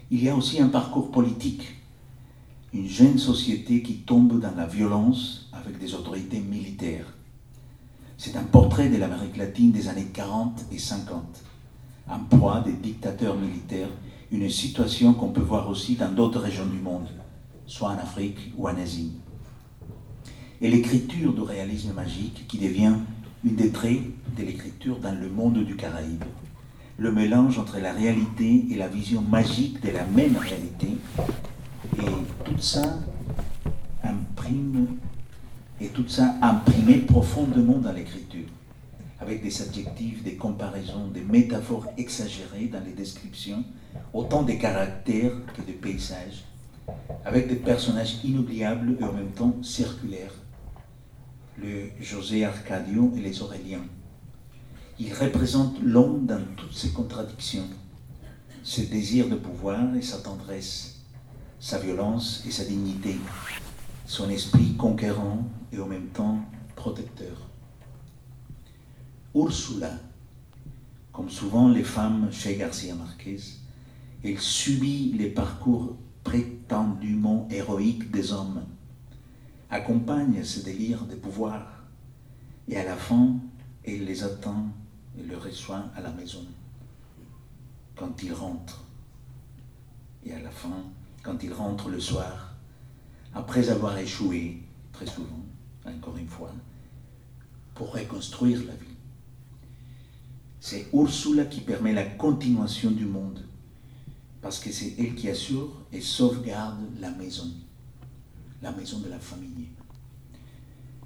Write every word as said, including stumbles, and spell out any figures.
il y a aussi un parcours politique. Une jeune société qui tombe dans la violence avec des autorités militaires. C'est un portrait de l'Amérique latine des années quarante et cinquante, en proie des dictateurs militaires, une situation qu'on peut voir aussi dans d'autres régions du monde, soit en Afrique ou en Asie. Et l'écriture du réalisme magique qui devient une des traits de l'écriture dans le monde du Caraïbe. Le mélange entre la réalité et la vision magique de la même réalité. Et tout ça imprime, et tout ça imprimé profondément dans l'écriture, avec des adjectifs, des comparaisons, des métaphores exagérées dans les descriptions, autant des caractères que des paysages, avec des personnages inoubliables et en même temps circulaires. Le José Arcadio et les Auréliens. Il représente l'homme dans toutes ses contradictions, ce désir de pouvoir et sa tendresse, sa violence et sa dignité, son esprit conquérant et en même temps protecteur. Ursula, comme souvent les femmes chez Garcia Marquez, elle subit les parcours prétendument héroïques des hommes, accompagne ce délire de pouvoir, et à la fin, elle les attend et les reçoit à la maison, quand ils rentrent. Et à la fin, quand ils rentrent le soir, après avoir échoué, très souvent, encore une fois, pour reconstruire la vie. C'est Ursula qui permet la continuation du monde, parce que c'est elle qui assure et sauvegarde la maison, la maison de la famille.